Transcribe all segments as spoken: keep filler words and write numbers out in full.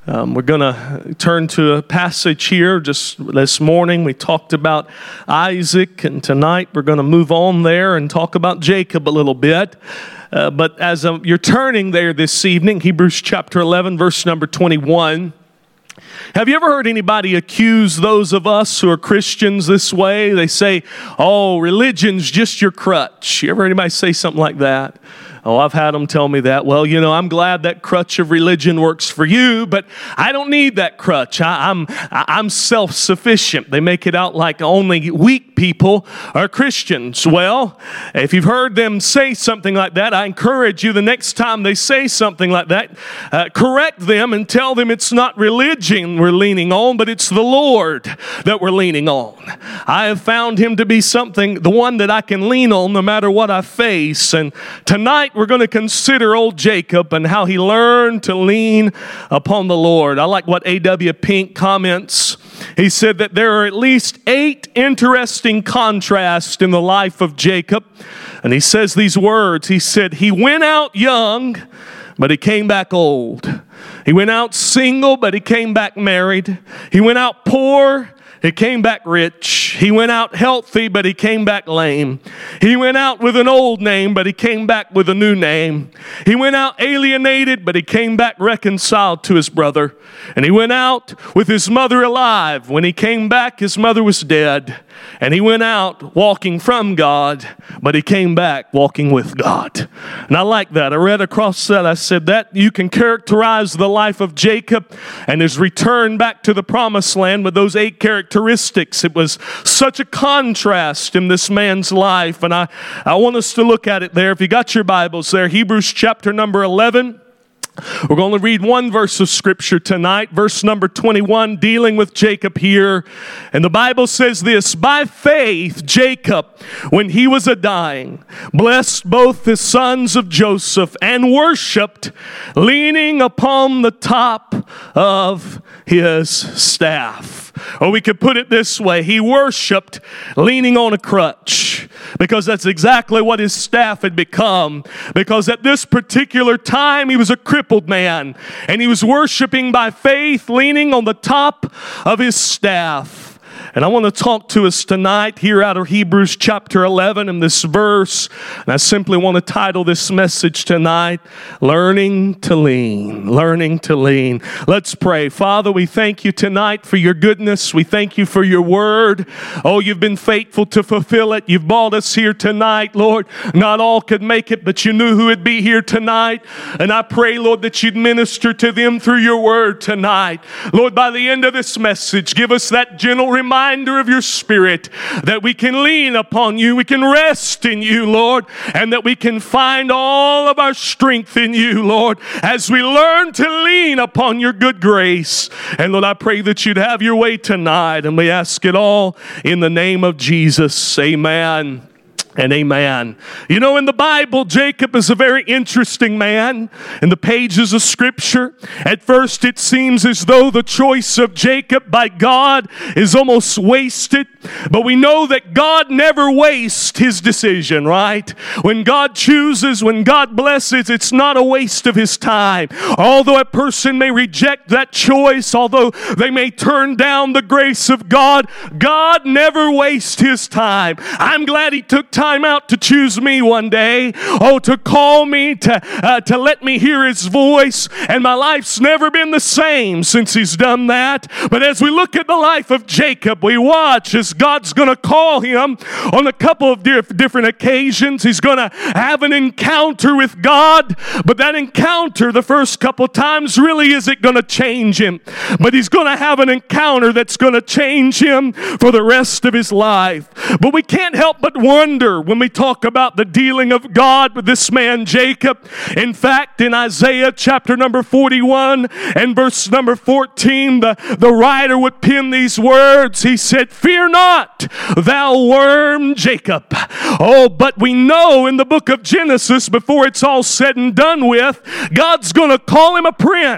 Um, we're going to turn to a passage here. Just this morning we talked about Isaac, and tonight we're going to move on there and talk about Jacob a little bit. Uh, but as um, you're turning there this evening, Hebrews chapter eleven, verse number twenty-one. Have you ever heard anybody accuse those of us who are Christians this way? They say, oh, religion's just your crutch. You ever heard anybody say something like that? Oh, I've had them tell me that. Well, you know, I'm glad that crutch of religion works for you, but I don't need that crutch. I, I'm I'm self-sufficient. They make it out like only weak people are Christians. Well, if you've heard them say something like that, I encourage you the next time they say something like that, uh, correct them and tell them it's not religion we're leaning on, but it's the Lord that we're leaning on. I have found Him to be something, the one that I can lean on no matter what I face. And tonight, we're going to consider old Jacob and how he learned to lean upon the Lord. I like what A W Pink comments. He said that there are at least eight interesting contrasts in the life of Jacob. And he says these words. He said, he went out young, but he came back old. He went out single, but he came back married. He went out poor, he came back rich. He went out healthy, but he came back lame. He went out with an old name, but he came back with a new name. He went out alienated, but he came back reconciled to his brother. And he went out with his mother alive. When he came back, his mother was dead. And he went out walking from God, but he came back walking with God. And I like that. I read across that. I said that you can characterize the life of Jacob and his return back to the promised land with those eight characteristics. It was such a contrast in this man's life. And I, I want us to look at it there. If you got your Bibles there, Hebrews chapter number eleven. We're going to read one verse of Scripture tonight, verse number twenty-one, dealing with Jacob here. And the Bible says this, by faith, Jacob, when he was a dying, blessed both the sons of Joseph and worshiped, leaning upon the top of his staff. Or we could put it this way, he worshiped leaning on a crutch, because that's exactly what his staff had become. Because at this particular time, he was a crippled man, and he was worshiping by faith, leaning on the top of his staff. And I want to talk to us tonight here out of Hebrews chapter eleven in this verse. And I simply want to title this message tonight, Learning to Lean. Learning to Lean. Let's pray. Father, we thank you tonight for your goodness. We thank you for your word. Oh, you've been faithful to fulfill it. You've brought us here tonight, Lord. Not all could make it, but you knew who would be here tonight. And I pray, Lord, that you'd minister to them through your word tonight. Lord, by the end of this message, give us that gentle reminder of your Spirit that we can lean upon you, we can rest in you, Lord, and that we can find all of our strength in you, Lord, as we learn to lean upon your good grace. And Lord, I pray that you'd have your way tonight, and we ask it all in the name of Jesus. Amen. And amen. You know, in the Bible, Jacob is a very interesting man in the pages of Scripture. At first, it seems as though the choice of Jacob by God is almost wasted. But we know that God never wastes his decision, right? When God chooses, when God blesses, it's not a waste of his time. Although a person may reject that choice, although they may turn down the grace of God, God never wastes his time. I'm glad he took time time out to choose me one day. Oh, to call me, to uh, to let me hear his voice. And my life's never been the same since he's done that. But as we look at the life of Jacob, we watch as God's going to call him on a couple of diff- different occasions. He's going to have an encounter with God. But that encounter, the first couple times, really isn't going to change him. But he's going to have an encounter that's going to change him for the rest of his life. But we can't help but wonder when we talk about the dealing of God with this man Jacob. In fact, in Isaiah chapter number forty-one and verse number fourteen, the, the writer would pen these words. He said, "Fear not, thou worm Jacob." Oh, but we know in the book of Genesis, before it's all said and done with, God's going to call him a prince.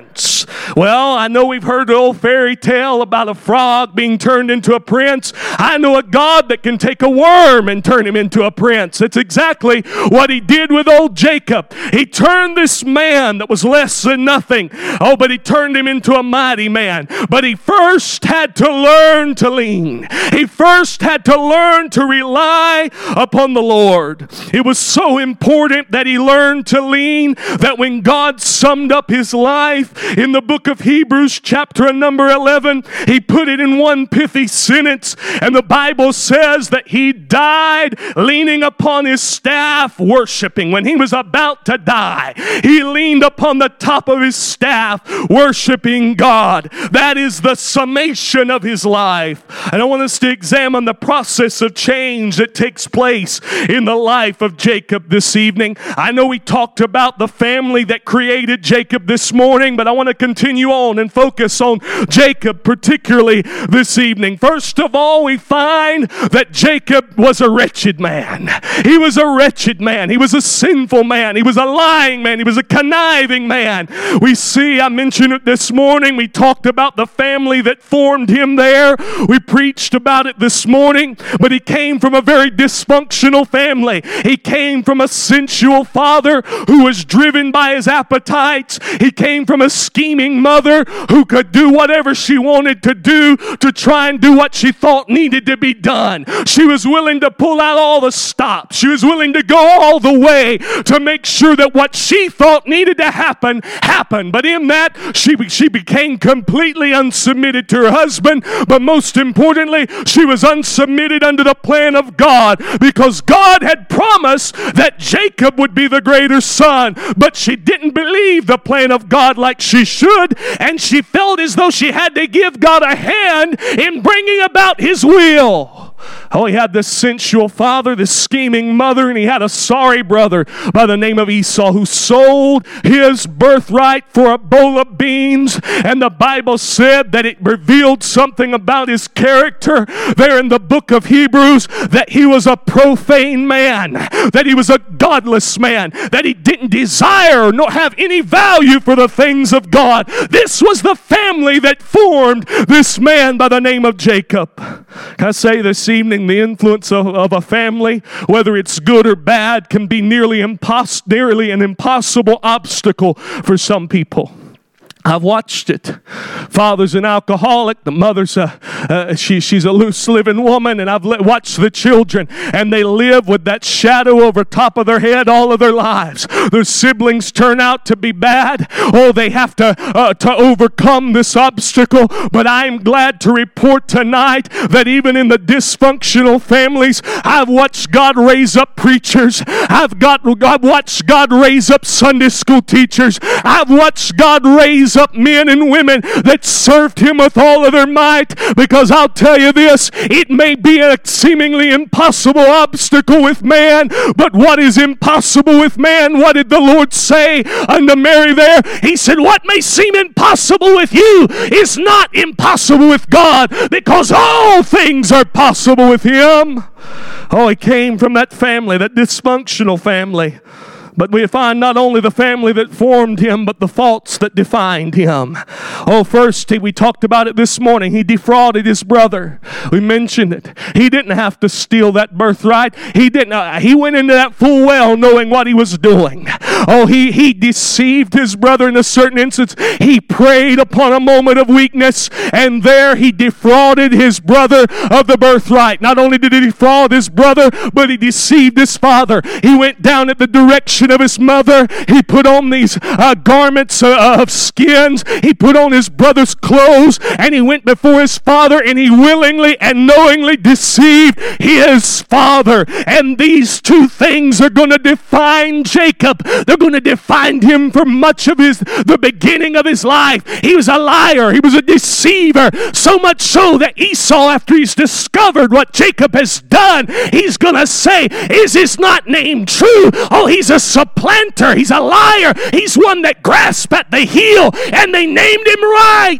prince. Well, I know we've heard the old fairy tale about a frog being turned into a prince. I know a God that can take a worm and turn him into a prince. It's exactly what he did with old Jacob. He turned this man that was less than nothing. Oh, but he turned him into a mighty man. But he first had to learn to lean. He first had to learn to rely upon the Lord. It was so important that he learned to lean that when God summed up his life in the book of Hebrews chapter number eleven, he put it in one pithy sentence, and the Bible says that he died leaning upon his staff worshiping. When he was about to die, he leaned upon the top of his staff worshiping God. That is the summation of his life. And I want us to examine the process of change that takes place in the life of Jacob this evening. I know we talked about the family that created Jacob this morning, but I want to continue on and focus on Jacob particularly this evening. First of all, we find that Jacob was a wretched man. He was a wretched man. He was a sinful man. He was a lying man. He was a conniving man. We see, I mentioned it this morning, we talked about the family that formed him there. We preached about it this morning, but he came from a very dysfunctional family. He came from a sensual father who was driven by his appetites. He came from a scheming mother who could do whatever she wanted to do to try and do what she thought needed to be done. She was willing to pull out all the stops. She was willing to go all the way to make sure that what she thought needed to happen, happened. But in that, she, she became completely unsubmitted to her husband. But most importantly, she was unsubmitted under the plan of God, because God had promised that Jacob would be the greater son. But she didn't believe the plan of God like she should, and she felt as though she had to give God a hand in bringing about his will. Oh, he had this sensual father, this scheming mother, and he had a sorry brother by the name of Esau who sold his birthright for a bowl of beans. And the Bible said that it revealed something about his character there in the book of Hebrews, that he was a profane man, that he was a godless man, that he didn't desire nor have any value for the things of God. This was the family that formed this man by the name of Jacob. Can I say this evening, the influence of, of a family, whether it's good or bad, can be nearly, impos- nearly an impossible obstacle for some people. I've watched it. Father's an alcoholic. The mother's a, uh, she, she's a loose-living woman. And I've watched the children, and they live with that shadow over top of their head all of their lives. Their siblings turn out to be bad. Oh, they have to, uh, to overcome this obstacle. But I'm glad to report tonight that even in the dysfunctional families, I've watched God raise up preachers. I've, got, I've watched God raise up Sunday school teachers. I've watched God raise up men and women that served him with all of their might, because I'll tell you this, it may be a seemingly impossible obstacle with man, but what is impossible with man? What did the Lord say unto Mary there? He said, what may seem impossible with you is not impossible with God, because all things are possible with him. Oh, he came from that family, that dysfunctional family. But we find not only the family that formed him, but the faults that defined him. Oh, first, we talked about it this morning. He defrauded his brother. We mentioned it. He didn't have to steal that birthright. He didn't. Uh, he went into that full well knowing what he was doing. Oh, he, he deceived his brother in a certain instance. He preyed upon a moment of weakness, and there he defrauded his brother of the birthright. Not only did he defraud his brother, but he deceived his father. He went down at the direction of his mother. He put on these uh, garments uh, of skins. He put on his brother's clothes, and he went before his father, and he willingly and knowingly deceived his father. And these two things are going to define Jacob. They're going to define him for much of his the beginning of his life. He was a liar. He was a deceiver. So much so that Esau, after he's discovered what Jacob has done, he's going to say, is his not name true? Oh, he's a supplanter. He's a liar. He's one that grasped at the heel, and they named him right.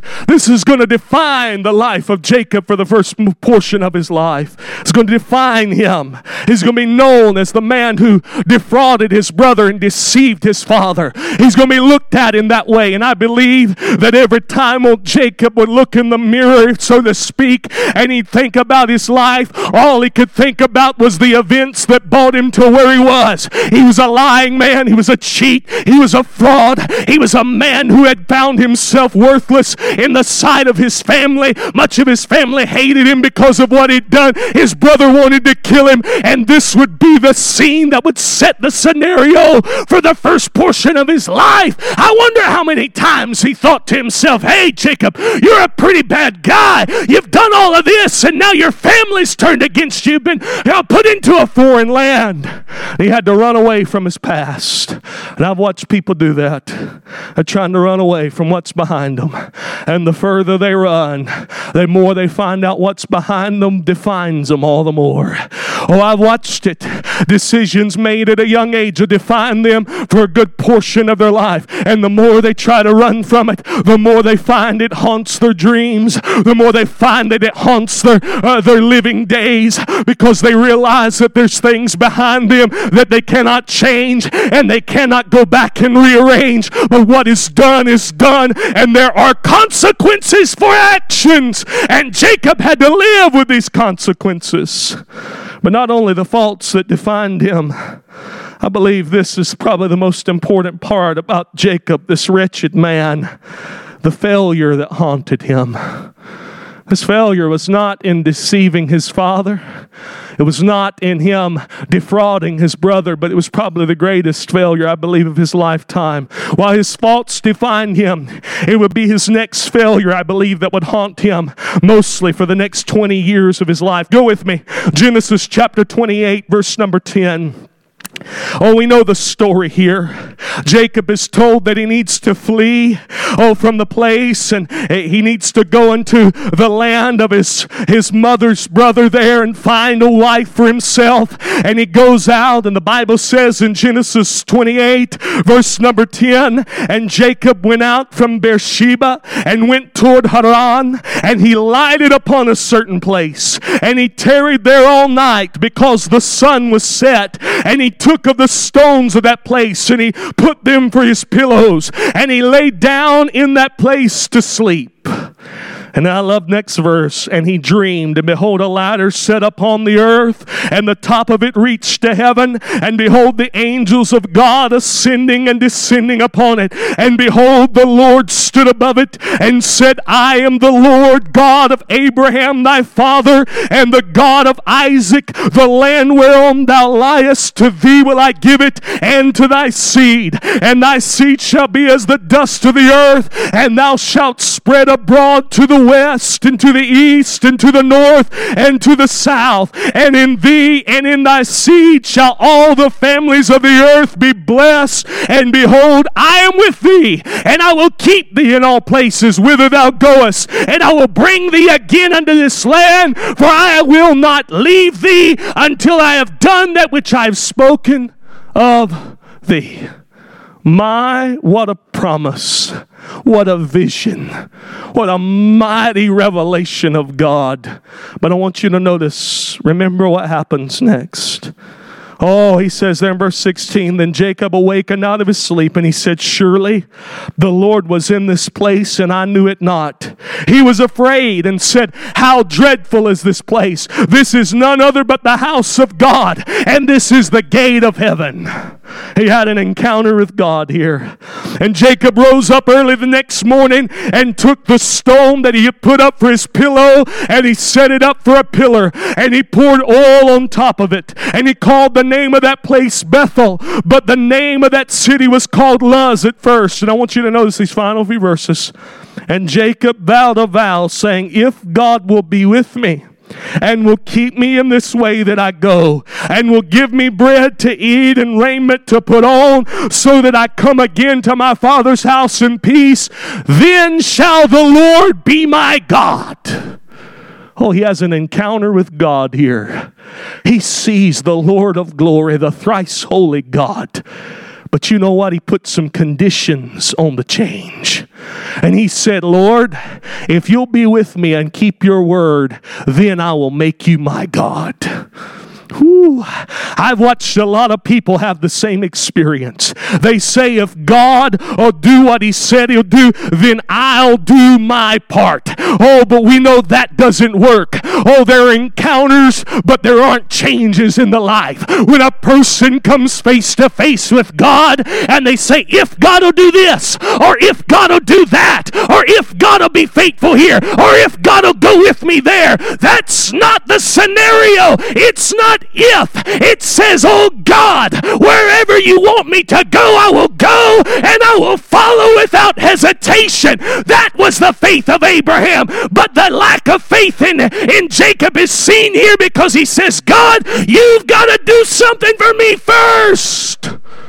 This is going to define the life of Jacob for the first portion of his life. It's going to define him. He's going to be known as the man who defrauded his brother and deceived his father. He's going to be looked at in that way. And I believe that every time old Jacob would look in the mirror, so to speak, and he'd think about his life, all he could think about was the events that brought him to where he was. He was a lying man. He was a cheat. He was a fraud. He was a man who had found himself worthless in the sight of his family. Much of his family hated him because of what he'd done. His brother wanted to kill him, and this would be the scene that would set the scenario for the first portion of his life. I wonder how many times he thought to himself, hey, Jacob, you're a pretty bad guy. You've done all of this, and now your family's turned against you. You've been you know, put into a foreign land. He had to run away from his past. And I've watched people do that. They're trying to run away from what's behind them. And the further they run, the more they find out what's behind them defines them all the more. Oh, I've watched it. Decisions made at a young age will define them for a good portion of their life. And the more they try to run from it, the more they find it haunts their dreams. The more they find that it haunts their, uh, their living days, because they realize that there's things behind them that they cannot change and they cannot go back and rearrange. But what is done is done, and there are consequences for actions. And Jacob had to live with these consequences. But not only the faults that defined him, I believe this is probably the most important part about Jacob, this wretched man, the failure that haunted him. His failure was not in deceiving his father. It was not in him defrauding his brother, but it was probably the greatest failure, I believe, of his lifetime. While his faults defined him, it would be his next failure, I believe, that would haunt him mostly for the next twenty years of his life. Go with me. Genesis chapter twenty-eight, verse number ten. Oh, we know the story here. Jacob is told that he needs to flee, oh, from the place, and he needs to go into the land of his, his mother's brother there and find a wife for himself. And he goes out, and the Bible says in Genesis twenty-eight, verse number ten, and Jacob went out from Beersheba and went toward Haran, and he lighted upon a certain place, and he tarried there all night because the sun was set, and he took of the stones of that place, and he put them for his pillows, and he lay down in that place to sleep. And I love next verse. And he dreamed, and behold, a ladder set upon the earth, and the top of it reached to heaven. And behold, the angels of God ascending and descending upon it. And behold, the Lord stood above it and said, I am the Lord God of Abraham thy father, and the God of Isaac. The land whereon thou liest, to thee will I give it, and to thy seed. And thy seed shall be as the dust of the earth, and thou shalt spread abroad to the west, and to the east, and to the north, and to the south. And in thee and in thy seed shall all the families of the earth be blessed. And behold, I am with thee, and I will keep thee in all places whither thou goest, and I will bring thee again unto this land, for I will not leave thee until I have done that which I have spoken of thee. My, what a promise. What a vision. What a mighty revelation of God. But I want you to notice, remember what happens next. Oh, he says there in verse sixteen, then Jacob awakened out of his sleep, and he said, surely the Lord was in this place, and I knew it not. He was afraid and said, how dreadful is this place? This is none other but the house of God, and this is the gate of heaven. He had an encounter with God here. And Jacob rose up early the next morning and took the stone that he had put up for his pillow, and he set it up for a pillar, and he poured oil on top of it, and he called the name of that place Bethel, but the name of that city was called Luz at first. And I want you to notice these final few verses. And Jacob vowed a vow, saying, if God will be with me, and will keep me in this way that I go, and will give me bread to eat and raiment to put on, so that I come again to my father's house in peace, then shall the Lord be my God. Oh, he has an encounter with God here. He sees the Lord of glory, the thrice holy God. But you know what? He put some conditions on the change. And he said, Lord, if you'll be with me and keep your word, then I will make you my God. Whew. I've watched a lot of people have the same experience. They say, if God will do what he said he'll do, then I'll do my part. Oh, but we know that doesn't work. Oh, there are encounters, but there aren't changes in the life. When a person comes face to face with God and they say, if God will do this, or if God will do that, or if God will be faithful here, or if God will go with me there, that's not the scenario. It's not if. It says, oh God, wherever you want me to go, I will go, and I will follow without hesitation. That was the faith of Abraham. But the lack of faith in, in Jacob is seen here because he says, God, you've got to do something for me first.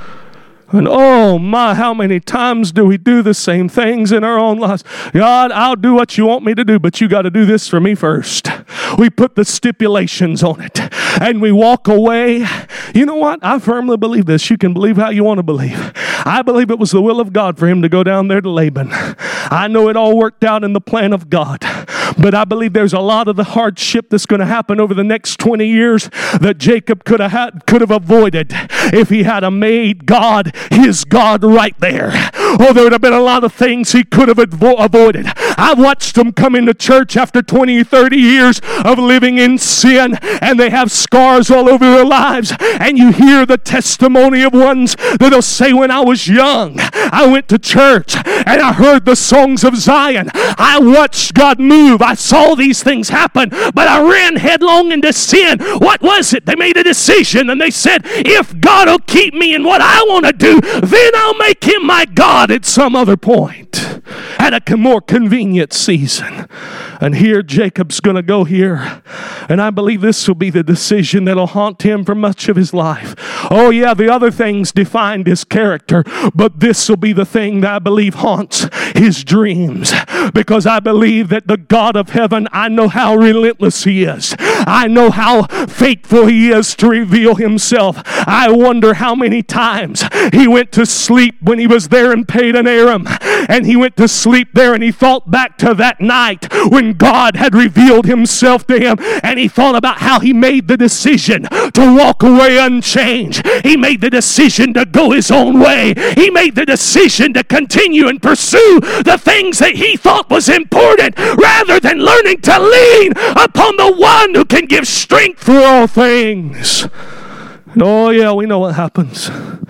And oh my, how many times do we do the same things in our own lives? God, I'll do what you want me to do, but you got to do this for me first. We put the stipulations on it and we walk away. You know what? I firmly believe this. You can believe how you want to believe. I believe it was the will of God for him to go down there to Laban. I know it all worked out in the plan of God. But I believe there's a lot of the hardship that's going to happen over the next twenty years that Jacob could have had, could have avoided if he had made God his God right there. Oh, there would have been a lot of things he could have avo- avoided. I've watched them come into church after twenty, thirty years of living in sin, and they have scars all over their lives. And you hear the testimony of ones that'll say, when I was young, I went to church and I heard the songs of Zion. I watched God move. I saw these things happen, but I ran headlong into sin. What was it? They made a decision and they said, if God will keep me in what I want to do, then I'll make him my God at some other point, at a more convenient season. And here Jacob's going to go here, and I believe this will be the decision that'll haunt him for much of his life. Oh yeah, the other things defined his character, but this will be the thing that I believe haunts his dreams, because I believe that the God of heaven, I know how relentless he is. I know how faithful he is to reveal himself. I wonder how many times he went to sleep when he was there in Padan Aram, and he went to sleep there and he thought back to that night when God had revealed himself to him, and he thought about how he made the decision to walk away unchanged. He made the decision to go his own way. He made the decision to continue and pursue the things that he thought was important, rather than learning to lean upon the one who can give strength for all things. And oh yeah, we know what happens.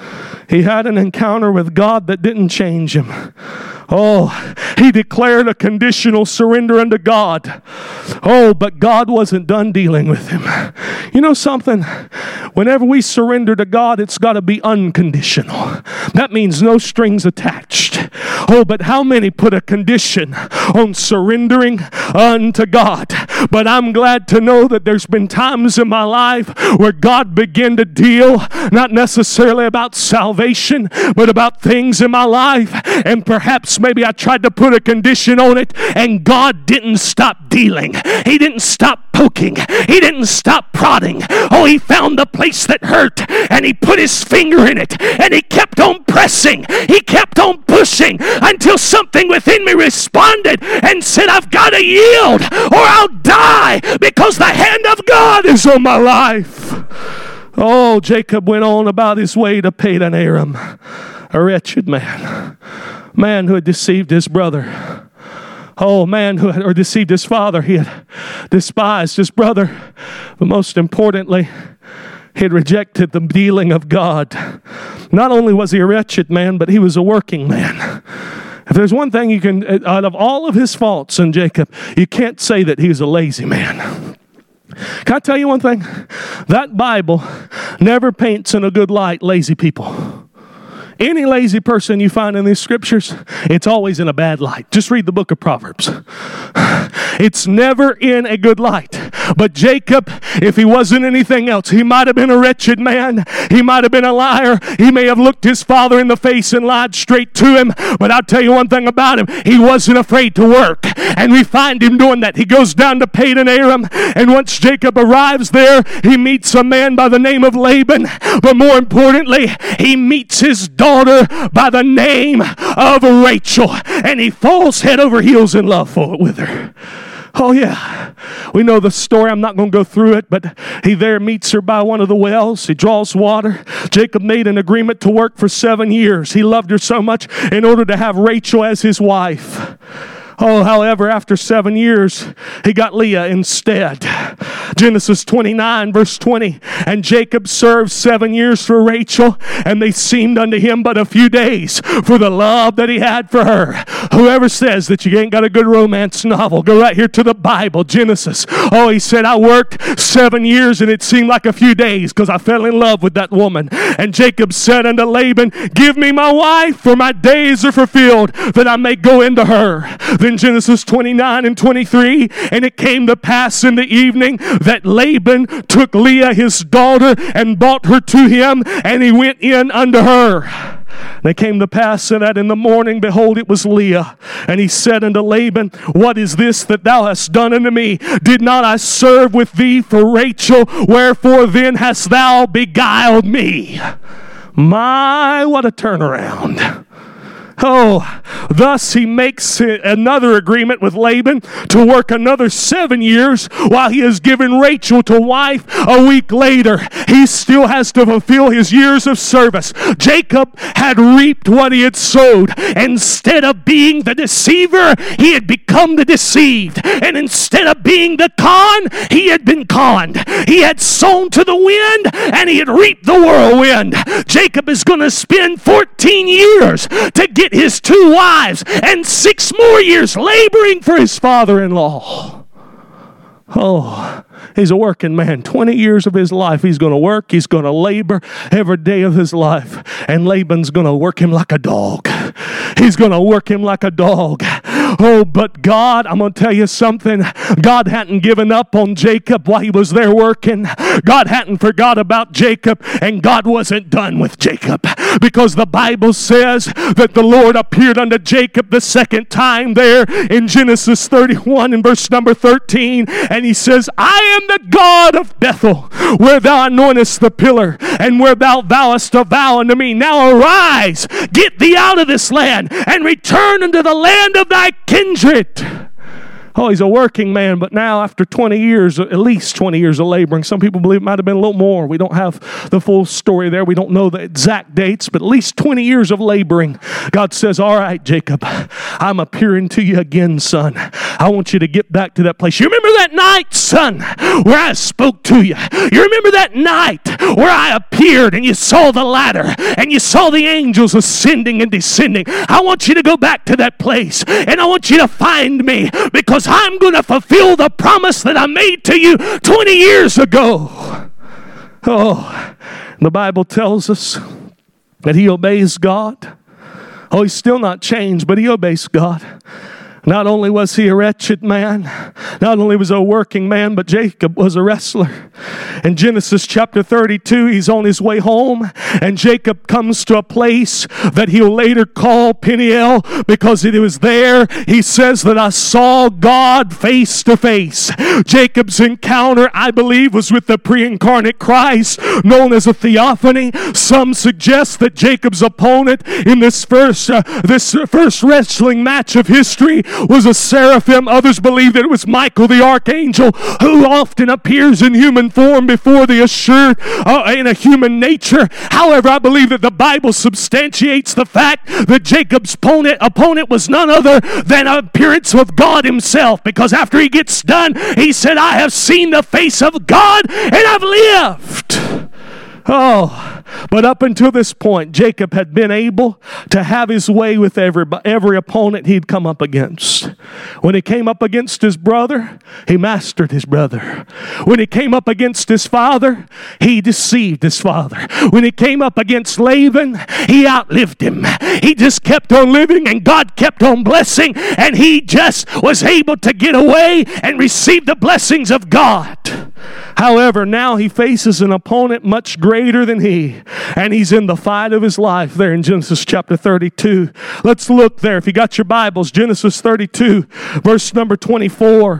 He had an encounter with God that didn't change him. Oh, he declared a conditional surrender unto God. Oh, but God wasn't done dealing with him. You know something? Whenever we surrender to God, it's got to be unconditional. That means no strings attached. Oh, but how many put a condition on surrendering unto God? But I'm glad to know that there's been times in my life where God began to deal, not necessarily about salvation, but about things in my life. And perhaps maybe I tried to put a condition on it, and God didn't stop dealing. He didn't stop poking. He didn't stop prodding. Oh, he found the place that hurt, and he put his finger in it, and he kept on pressing. He kept on pushing until something within me responded and said, I've got to yield or I'll die, because the hand of God is on my life. Oh, Jacob went on about his way to Padan Aram, a wretched man, man who had deceived his brother. Oh, man who had or deceived his father. He had despised his brother, but most importantly, he had rejected the dealing of God. Not only was he a wretched man, but he was a working man. If there's one thing you can, out of all of his faults in Jacob, you can't say that he was a lazy man. Can I tell you one thing? That Bible never paints in a good light lazy people. Any lazy person you find in these scriptures, it's always in a bad light. Just read the book of Proverbs. It's never in a good light. But Jacob, if he wasn't anything else, he might have been a wretched man. He might have been a liar. He may have looked his father in the face and lied straight to him. But I'll tell you one thing about him. He wasn't afraid to work. And we find him doing that. He goes down to Padan Aram. And once Jacob arrives there, he meets a man by the name of Laban. But more importantly, he meets his daughter by the name of Rachel. And he falls head over heels in love for, with her. Oh, yeah. We know the story. I'm not going to go through it, but he there meets her by one of the wells. He draws water. Jacob made an agreement to work for seven years. He loved her so much in order to have Rachel as his wife. Oh, however, after seven years, he got Leah instead. Genesis twenty-nine, verse twenty. And Jacob served seven years for Rachel, and they seemed unto him but a few days for the love that he had for her. Whoever says that you ain't got a good romance novel, go right here to the Bible, Genesis. Oh, he said, I worked seven years, and it seemed like a few days because I fell in love with that woman. And Jacob said unto Laban, give me my wife, for my days are fulfilled, that I may go into her. Then Genesis twenty-nine and twenty-three, and it came to pass in the evening that Laban took Leah his daughter and brought her to him, and he went in unto her. And it came to pass that in the morning, behold, it was Leah. And he said unto Laban, what is this that thou hast done unto me? Did not I serve with thee for Rachel? Wherefore then hast thou beguiled me? My, what a turnaround. Oh, thus he makes another agreement with Laban to work another seven years while he is given Rachel to wife a week later. He still has to fulfill his years of service. Jacob had reaped what he had sowed. Instead of being the deceiver, he had become the deceived. And instead of being the con, he had been conned. He had sown to the wind, and he had reaped the whirlwind. Jacob is going to spend fourteen years to get his two wives and six more years laboring for his father-in-law. Oh, he's a working man. twenty years of his life, he's going to work. He's going to labor every day of his life. And Laban's going to work him like a dog. He's going to work him like a dog. Oh, but God, I'm going to tell you something. God hadn't given up on Jacob while he was there working. God hadn't forgot about Jacob, and God wasn't done with Jacob. Because the Bible says that the Lord appeared unto Jacob the second time there in Genesis thirty-one and verse number thirteen. And he says, I am the God of Bethel, where thou anointest the pillar, and where thou vowest a vow unto me. Now arise, get thee out of this land, and return unto the land of thy kindred. Oh, he's a working man, but now after twenty years, at least twenty years of laboring, some people believe it might have been a little more. We don't have the full story there. We don't know the exact dates, but at least twenty years of laboring. God says, all right, Jacob, I'm appearing to you again, son. I want you to get back to that place. You remember that night, son, where I spoke to you? You remember that night where I appeared and you saw the ladder and you saw the angels ascending and descending? I want you to go back to that place, and I want you to find me, because I'm going to fulfill the promise that I made to you twenty years ago. Oh, the Bible tells us that he obeys God. Oh, he's still not changed, but he obeys God. Not only was he a wretched man, not only was he a working man, but Jacob was a wrestler. In Genesis chapter thirty-two, he's on his way home, and Jacob comes to a place that he'll later call Peniel, because it was there, he says, that I saw God face to face. Jacob's encounter, I believe, was with the pre-incarnate Christ, known as a theophany. Some suggest that Jacob's opponent in this first, uh, this first wrestling match of history was a seraphim. Others believe that it was Michael the archangel, who often appears in human form before the assured uh, in a human nature. However, I believe that the Bible substantiates the fact that Jacob's opponent, opponent was none other than an appearance of God himself, because after he gets done, he said, I have seen the face of God and I've lived. Oh, but up until this point, Jacob had been able to have his way with every, every opponent he'd come up against. When he came up against his brother, he mastered his brother. When he came up against his father, he deceived his father. When he came up against Laban, he outlived him. He just kept on living, and God kept on blessing, and he just was able to get away and receive the blessings of God. However, now he faces an opponent much greater than he, and he's in the fight of his life there in Genesis chapter thirty-two. Let's look there. If you got your Bibles, Genesis thirty-two, verse number twenty-four.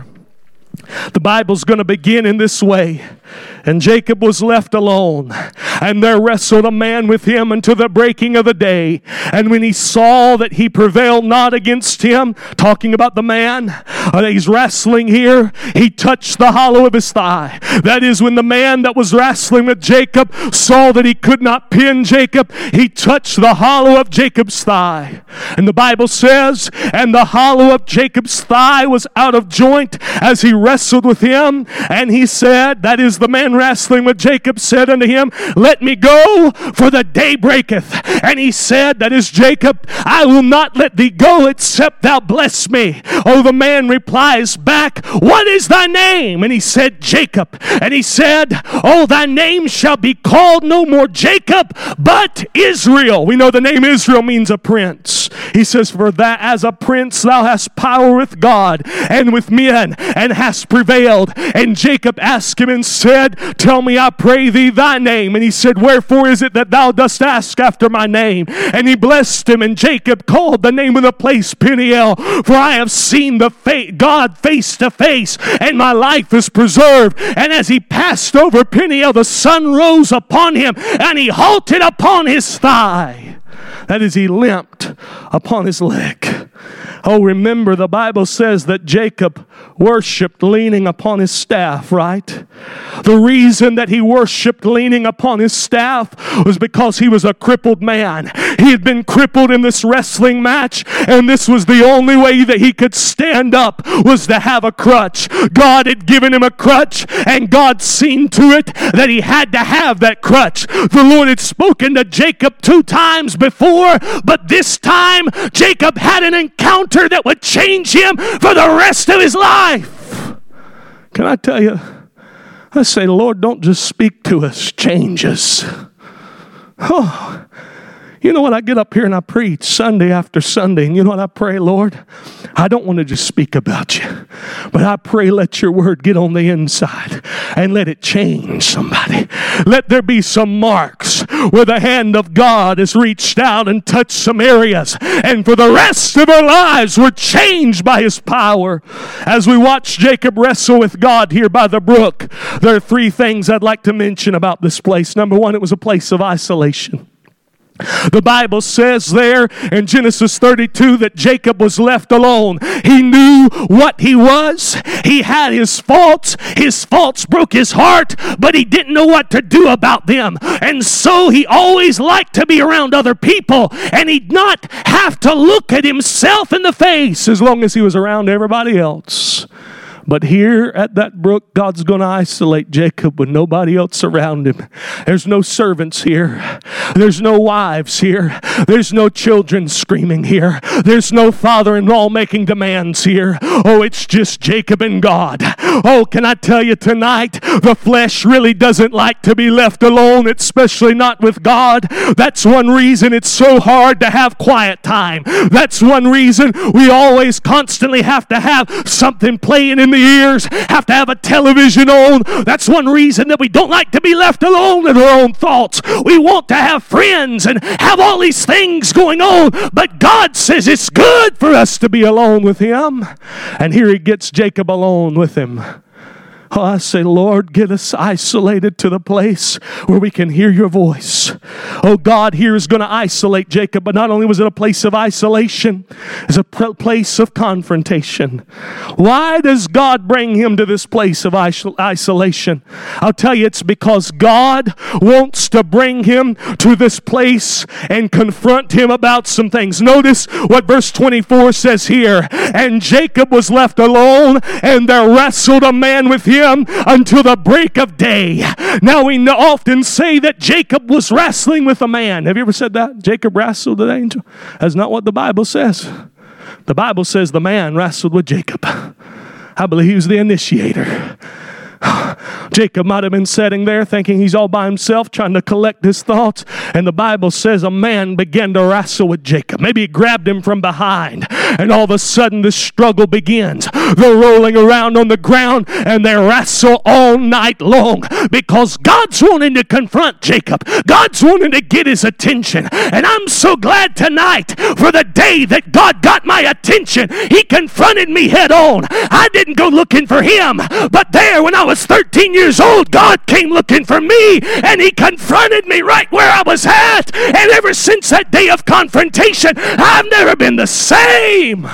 The Bible's going to begin in this way. And Jacob was left alone, and there wrestled a man with him until the breaking of the day. And when he saw that he prevailed not against him, talking about the man uh, that he's wrestling here, he touched the hollow of his thigh. That is, when the man that was wrestling with Jacob saw that he could not pin Jacob, he touched the hollow of Jacob's thigh. And the Bible says, and the hollow of Jacob's thigh was out of joint as he wrestled with him. And he said, that is, the man wrestling with Jacob said unto him, let me go, for the day breaketh. And he said, that is Jacob, I will not let thee go except thou bless me. Oh, the man replies back, what is thy name? And he said, Jacob. And he said, oh, thy name shall be called no more Jacob, but Israel. We know the name Israel means a prince. He says, for that as a prince thou hast power with God and with men, and hast prevailed. And Jacob asked him and said, tell me, I pray thee, thy name. And he said, wherefore is it that thou dost ask after my name? And he blessed him, and Jacob called the name of the place Peniel, for I have seen the fa- God face to face, and my life is preserved. And as he passed over Peniel, the sun rose upon him, and he halted upon his thigh. That is, he limped upon his leg. Oh, remember, the Bible says that Jacob worshiped leaning upon his staff, right? The reason that he worshiped leaning upon his staff was because he was a crippled man. He had been crippled in this wrestling match, and this was the only way that he could stand up, was to have a crutch. God had given him a crutch, and God seen to it that he had to have that crutch. The Lord had spoken to Jacob two times before, but this time Jacob had an encounter that would change him for the rest of his life. Can I tell you, I say, Lord, don't just speak to us, change us. Oh, you know what? I get up here and I preach Sunday after Sunday, and you know what I pray, Lord? I don't want to just speak about you, but I pray let your word get on the inside and let it change somebody. Let there be some marks where the hand of God has reached out and touched some areas, and for the rest of our lives we're changed by his power. As we watch Jacob wrestle with God here by the brook, there are three things I'd like to mention about this place. Number one, it was a place of isolation. The Bible says there in Genesis thirty-two that Jacob was left alone. He knew what he was. He had his faults. His faults broke his heart, but he didn't know what to do about them. And so he always liked to be around other people, and he'd not have to look at himself in the face as long as he was around everybody else. But here at that brook, God's going to isolate Jacob with nobody else around him. There's no servants here. There's no wives here. There's no children screaming here. There's no father-in-law making demands here. Oh, it's just Jacob and God. Oh, can I tell you tonight, the flesh really doesn't like to be left alone, especially not with God. That's one reason it's so hard to have quiet time. That's one reason we always constantly have to have something playing in the ears, have to have a television on. That's one reason that we don't like to be left alone in our own thoughts. We want to have friends and have all these things going on, but God says it's good for us to be alone with him. And here he gets Jacob alone with him. Oh, I say, Lord, get us isolated to the place where we can hear your voice. Oh, God here is going to isolate Jacob, but not only was it a place of isolation, it's a pr- place of confrontation. Why does God bring him to this place of isol- isolation? I'll tell you, it's because God wants to bring him to this place and confront him about some things. Notice what verse twenty-four says here. And Jacob was left alone, and there wrestled a man with him him until the break of day. Now we often say that Jacob was wrestling with a man. Have you ever said that? Jacob wrestled with an angel? That's not what the Bible says. The Bible says the man wrestled with Jacob. I believe he was the initiator. Jacob might have been sitting there thinking he's all by himself trying to collect his thoughts, and the Bible says a man began to wrestle with Jacob. Maybe he grabbed him from behind, and all of a sudden the struggle begins. They're rolling around on the ground and they wrestle all night long because God's wanting to confront Jacob. God's wanting to get his attention, and I'm so glad tonight for the day that God got my attention. He confronted me head on. I didn't go looking for him, but there when I was thirteen years old, God came looking for me, and he confronted me right where I was at. And ever since that day of confrontation, I've never been the same.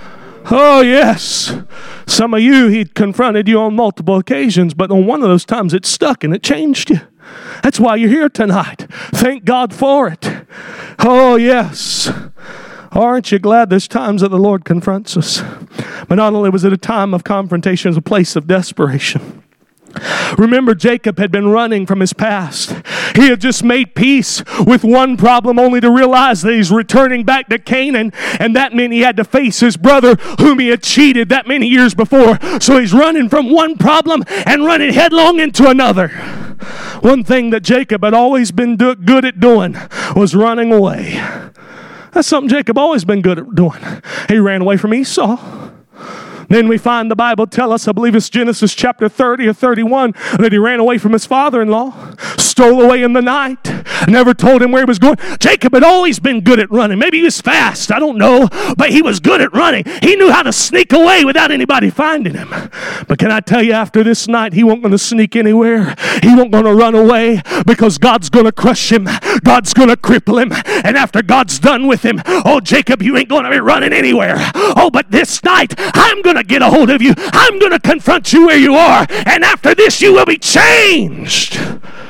Oh, yes. Some of you, he confronted you on multiple occasions, but on one of those times it stuck and it changed you. That's why you're here tonight. Thank God for it. Oh, yes. Aren't you glad there's times that the Lord confronts us? But not only was it a time of confrontation, it was a place of desperation. Remember, Jacob had been running from his past. He had just made peace with one problem only to realize that he's returning back to Canaan, and that meant he had to face his brother whom he had cheated that many years before. So he's running from one problem and running headlong into another. One thing that Jacob had always been do- good at doing was running away. That's something Jacob always been good at doing. He ran away from Esau. Then we find the Bible tell us, I believe it's Genesis chapter thirty or thirty-one, that he ran away from his father-in-law, stole away in the night, never told him where he was going. Jacob had always been good at running. Maybe he was fast, I don't know, but he was good at running. He knew how to sneak away without anybody finding him. But can I tell you, after this night, he wasn't going to sneak anywhere. He wasn't going to run away because God's going to crush him. God's going to cripple him. And after God's done with him, oh, Jacob, you ain't going to be running anywhere. Oh, but this night, I'm going to get a hold of you. I'm going to confront you where you are, and after this you will be changed.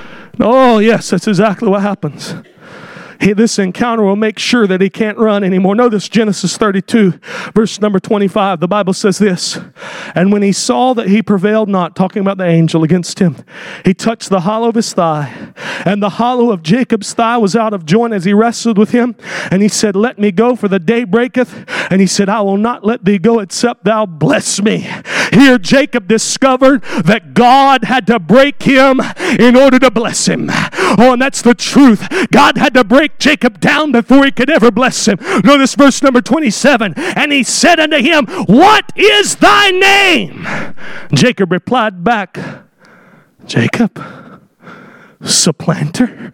Oh yes, that's exactly what happens. He, this encounter will make sure that he can't run anymore. Notice Genesis thirty-two, verse number twenty-five. The Bible says this, and when he saw that he prevailed not, talking about the angel against him, he touched the hollow of his thigh, and the hollow of Jacob's thigh was out of joint as he wrestled with him. And he said, let me go, for the day breaketh. And he said, I will not let thee go except thou bless me. Here Jacob discovered that God had to break him in order to bless him. Oh, and that's the truth. God had to break Jacob down before he could ever bless him. Notice verse number twenty-seven. And he said unto him, what is thy name? Jacob replied back, Jacob, supplanter,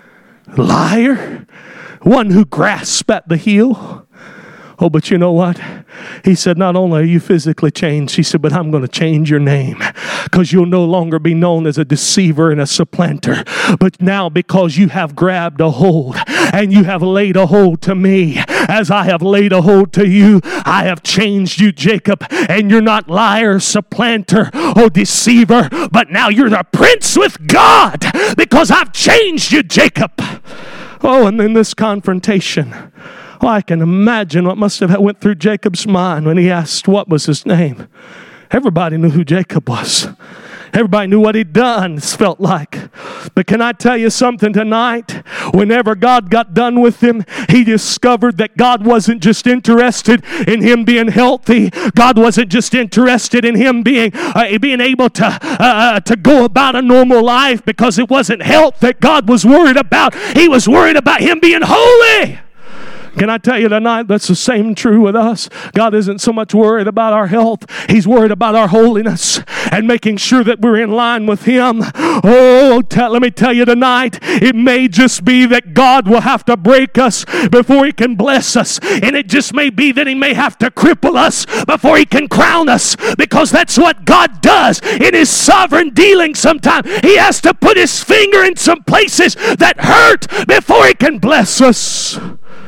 liar, one who grasps at the heel. Oh, but you know what? He said, not only are you physically changed, he said, but I'm going to change your name, because you'll no longer be known as a deceiver and a supplanter. But now, because you have grabbed a hold and you have laid a hold to me, as I have laid a hold to you, I have changed you, Jacob. And you're not liar, supplanter, or deceiver, but now you're the prince with God, because I've changed you, Jacob. Oh, and then this confrontation. Oh, I can imagine what must have went through Jacob's mind when he asked what was his name. Everybody knew who Jacob was. Everybody knew what he'd done, it felt like. But can I tell you something tonight? Whenever God got done with him, he discovered that God wasn't just interested in him being healthy. God wasn't just interested in him being uh, being able to, uh, to go about a normal life, because it wasn't health that God was worried about. He was worried about him being holy. Can I tell you tonight, that's the same true with us. God isn't so much worried about our health. He's worried about our holiness and making sure that we're in line with him. Oh, tell, let me tell you tonight, it may just be that God will have to break us before he can bless us. And it just may be that he may have to cripple us before he can crown us, because that's what God does in his sovereign dealing sometimes. He has to put his finger in some places that hurt before he can bless us.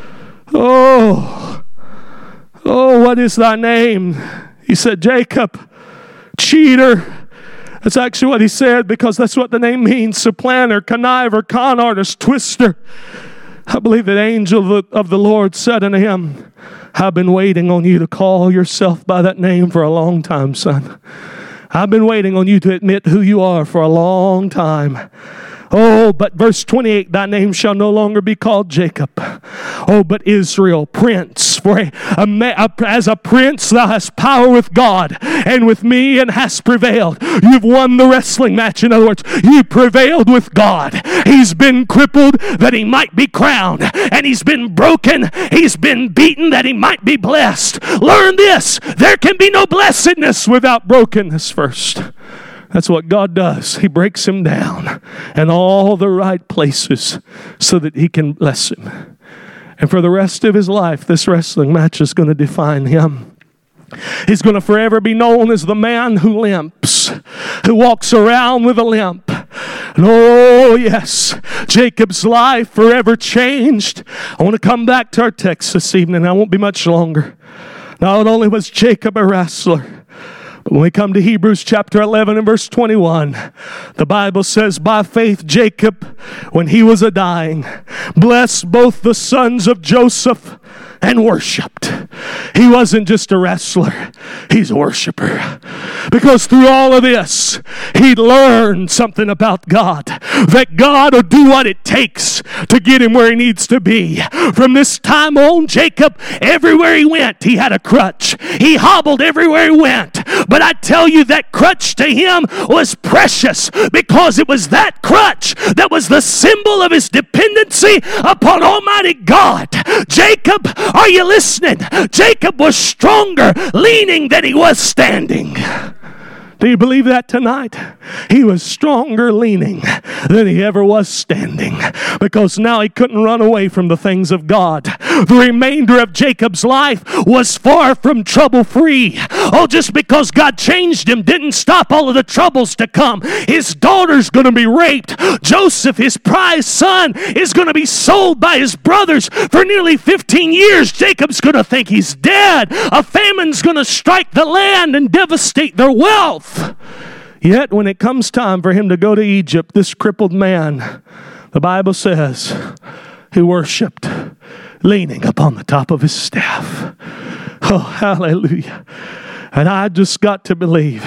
Oh, oh, what is thy name? He said, Jacob, cheater. That's actually what he said, because that's what the name means. Supplanter, conniver, con artist, twister. I believe that angel of the Lord said unto him, I've been waiting on you to call yourself by that name for a long time, son. I've been waiting on you to admit who you are for a long time. Oh, but verse twenty-eight, thy name shall no longer be called Jacob. Oh, but Israel, prince. For a, a, a, as a prince, thou hast power with God and with me and hast prevailed. You've won the wrestling match. In other words, you prevailed with God. He's been crippled that he might be crowned. And he's been broken. He's been beaten that he might be blessed. Learn this. There can be no blessedness without brokenness first. That's what God does. He breaks him down in all the right places so that he can bless him. And for the rest of his life, this wrestling match is going to define him. He's going to forever be known as the man who limps, who walks around with a limp. And oh, yes, Jacob's life forever changed. I want to come back to our text this evening. I won't be much longer. Not only was Jacob a wrestler, when we come to Hebrews chapter eleven and verse twenty-one, the Bible says, by faith Jacob, when he was a dying, blessed both the sons of Joseph and worshiped. He wasn't just a wrestler, he's a worshiper. Because through all of this, he learned something about God. That God will do what it takes to get him where he needs to be. From this time on, Jacob, everywhere he went, he had a crutch. He hobbled everywhere he went. But I tell you, that crutch to him was precious, because it was that crutch that was the symbol of his dependency upon Almighty God. Jacob, are you listening? Jacob was stronger leaning than he was standing. Do you believe that tonight? He was stronger leaning than he ever was standing, because now he couldn't run away from the things of God. The remainder of Jacob's life was far from trouble-free. Oh, just because God changed him didn't stop all of the troubles to come. His daughter's going to be raped. Joseph, his prized son, is going to be sold by his brothers for nearly fifteen years. Jacob's going to think he's dead. A famine's going to strike the land and devastate their wealth. Yet when it comes time for him to go to Egypt, this crippled man, the Bible says, he worshiped, leaning upon the top of his staff. Oh, hallelujah. And I just got to believe,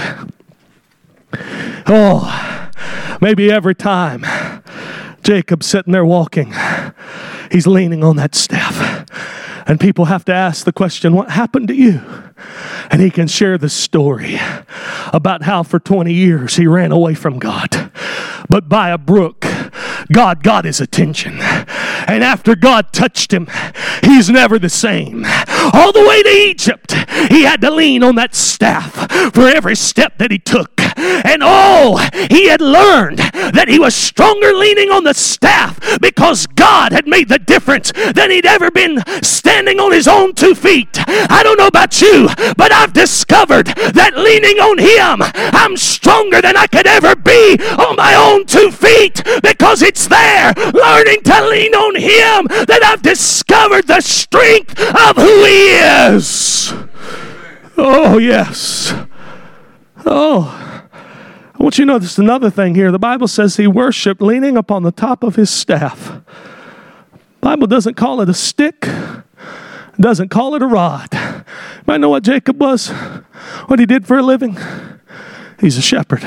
oh, maybe every time Jacob's sitting there walking, he's leaning on that staff. And people have to ask the question, what happened to you? And he can share the story about how for twenty years he ran away from God. But by a brook, God got his attention. And after God touched him, he's never the same. All the way to Egypt, he had to lean on that staff for every step that he took. And oh, he had learned that he was stronger leaning on the staff because God had made the difference than he'd ever been standing on his own two feet. I don't know about you, but I've discovered that leaning on him, I'm stronger than I could ever be on my own two feet, because it's there, learning to lean on him, that I've discovered the strength of who he is. Oh, yes. Oh, I want you to notice another thing here. The Bible says he worshiped leaning upon the top of his staff. The Bible doesn't call it a stick. It doesn't call it a rod. You might know what Jacob was, what he did for a living. He's a shepherd.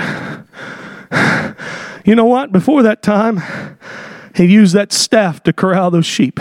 You know what? Before that time, he used that staff to corral those sheep.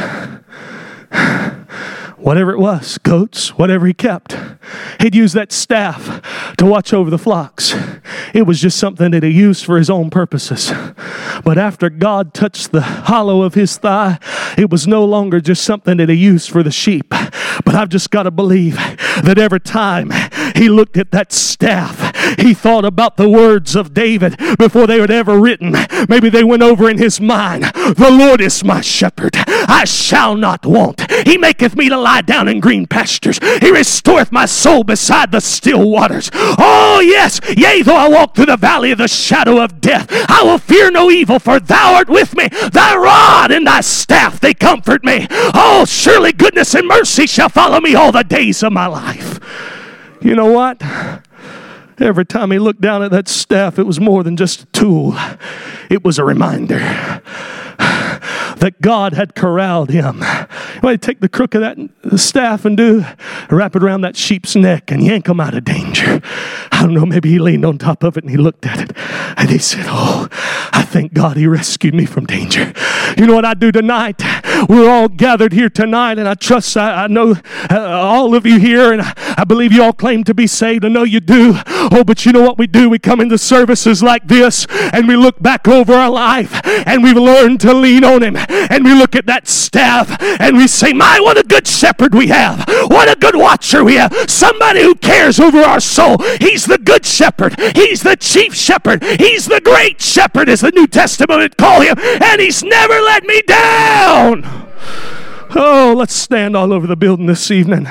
Whatever it was, goats, whatever he kept, he'd use that staff to watch over the flocks. It was just something that he used for his own purposes. But after God touched the hollow of his thigh, it was no longer just something that he used for the sheep. But I've just got to believe that every time he looked at that staff, he thought about the words of David before they were ever written. Maybe they went over in his mind. The Lord is my shepherd, I shall not want. He maketh me to lie down in green pastures. He restoreth my soul beside the still waters. Oh yes, yea, though I walk through the valley of the shadow of death, I will fear no evil, for thou art with me. Thy rod and thy staff, they comfort me. Oh, surely goodness and mercy shall follow me all the days of my life. You know what? Every time he looked down at that staff, it was more than just a tool. It was a reminder that God had corralled him. You want to take the crook of that staff and do wrap it around that sheep's neck and yank him out of danger. don't know, maybe he leaned on top of it and he looked at it and he said, oh, I thank God he rescued me from danger. You know what I do tonight? We're all gathered here tonight, and I trust, I, I know uh, all of you here, and I, I believe you all claim to be saved. I know you do. Oh, but you know what we do? We come into services like this, and we look back over our life, and we've learned to lean on him, and we look at that staff, and we say, my, what a good shepherd we have. What a good watcher we have. Somebody who cares over our soul. He's the good shepherd. He's the chief shepherd. He's the great shepherd, as the New Testament would call him, and he's never let me down. Oh, let's stand all over the building this evening.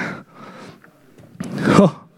Oh.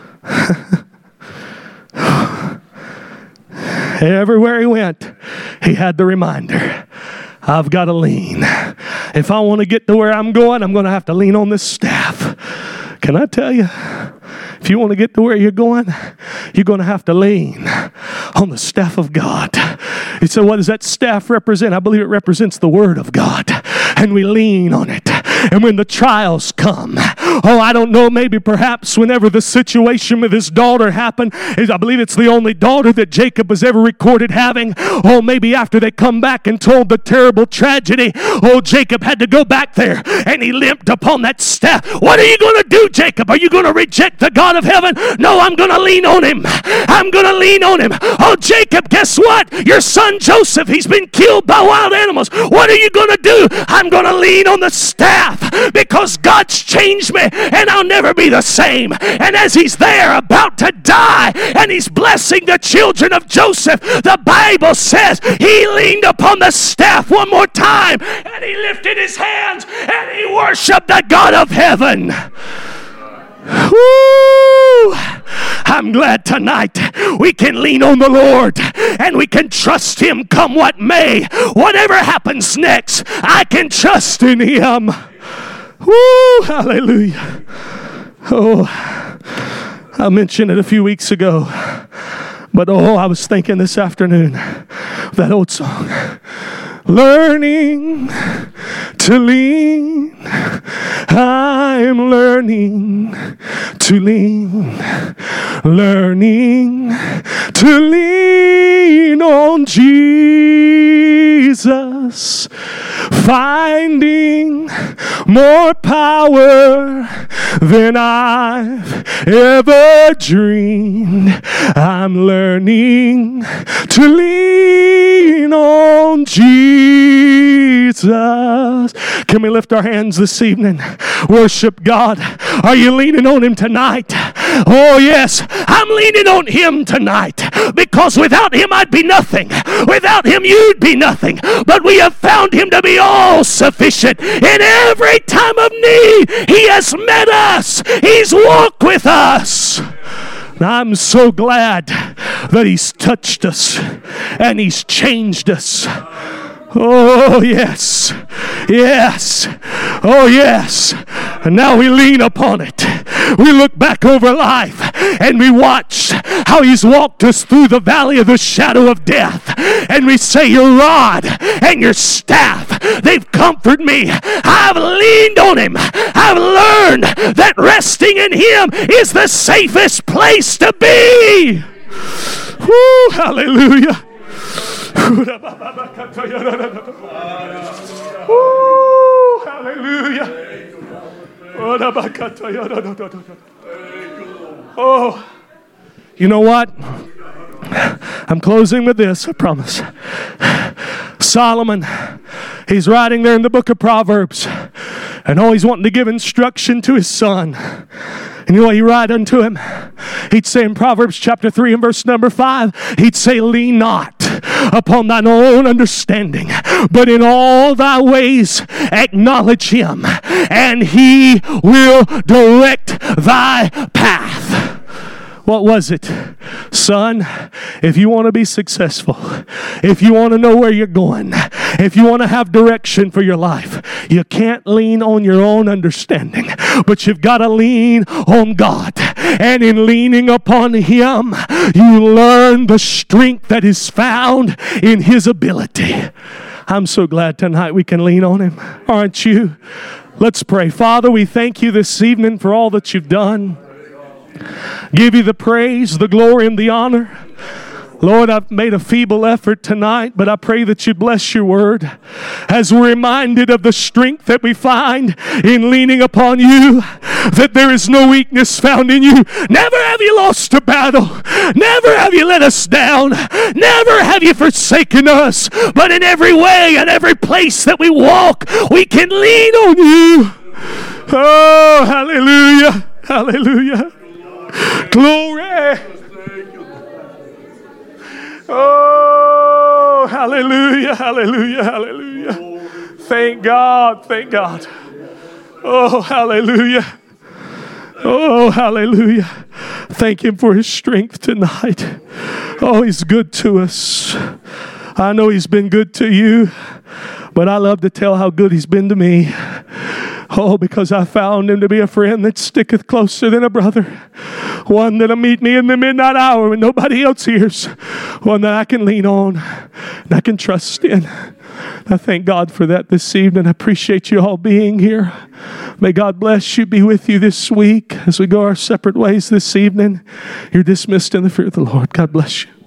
Everywhere he went, he had the reminder, I've got to lean. If I want to get to where I'm going, I'm going to have to lean on this staff. Can I tell you, if you want to get to where you're going, you're going to have to lean on the staff of God. You say, what does that staff represent? I believe it represents the Word of God. And we lean on it. And when the trials come, oh, I don't know, maybe perhaps whenever the situation with his daughter happened, I believe it's the only daughter that Jacob was ever recorded having. Oh, maybe after they come back and told the terrible tragedy, oh, Jacob had to go back there and he limped upon that staff. What are you going to do, Jacob? Are you going to reject the God of heaven? No, I'm going to lean on him. I'm going to lean on him. Oh, Jacob, guess what? Your son Joseph, he's been killed by wild animals. What are you going to do? I'm going to lean on the staff, because God's changed me and I'll never be the same. And as he's there about to die and he's blessing the children of Joseph, the Bible says he leaned upon the staff one more time and he lifted his hands and he worshiped the God of heaven. Woo! I'm glad tonight we can lean on the Lord and we can trust him come what may. Whatever happens next, I can trust in him. Woo! Hallelujah. Oh, I mentioned it a few weeks ago, but oh, I was thinking this afternoon of that old song. Learning to lean, I'm learning to lean, learning to lean on Jesus, finding more power than I've ever dreamed. I'm learning to lean on Jesus. Can we lift our hands this evening? Worship God. Are you leaning on him tonight? Oh yes, I'm leaning on him tonight, because without him I'd be nothing. Without him you'd be nothing. But we have found him to be all sufficient. In every time of need, he has met us. He's walked with us. And I'm so glad that he's touched us and he's changed us. Oh, yes. Yes. Oh, yes. And now we lean upon it. We look back over life and we watch how he's walked us through the valley of the shadow of death. And we say, your rod and your staff, they've comforted me. I've leaned on him. I've learned that resting in him is the safest place to be. Woo, hallelujah. Ooh, hallelujah. Oh, you know what? I'm closing with this, I promise. Solomon, he's writing there in the book of Proverbs, and oh, he's wanting to give instruction to his son. And you know what he write unto him? He'd say in Proverbs chapter three and verse number five, he'd say, lean not upon thine own understanding, but in all thy ways acknowledge him, and he will direct thy path. What was it? Son, if you want to be successful, if you want to know where you're going, if you want to have direction for your life, you can't lean on your own understanding, but you've got to lean on God. And in leaning upon him, you learn the strength that is found in his ability. I'm so glad tonight we can lean on him. Aren't you? Let's pray. Father, we thank you this evening for all that you've done. Give you the praise, the glory, and the honor. Lord, I've made a feeble effort tonight, but I pray that you bless your word as we're reminded of the strength that we find in leaning upon you, that there is no weakness found in you. Never have you lost a battle. Never have you let us down. Never have you forsaken us. But in every way and every place that we walk, we can lean on you. Oh, hallelujah. Hallelujah. Glory. Oh, hallelujah, hallelujah, hallelujah. Thank God, thank God. Oh, hallelujah. Oh, hallelujah. Thank him for his strength tonight. Oh, he's good to us. I know he's been good to you, but I love to tell how good he's been to me. Oh, because I found him to be a friend that sticketh closer than a brother. One that'll meet me in the midnight hour when nobody else hears. One that I can lean on and I can trust in. I thank God for that this evening. I appreciate you all being here. May God bless you, be with you this week as we go our separate ways this evening. You're dismissed in the fear of the Lord. God bless you.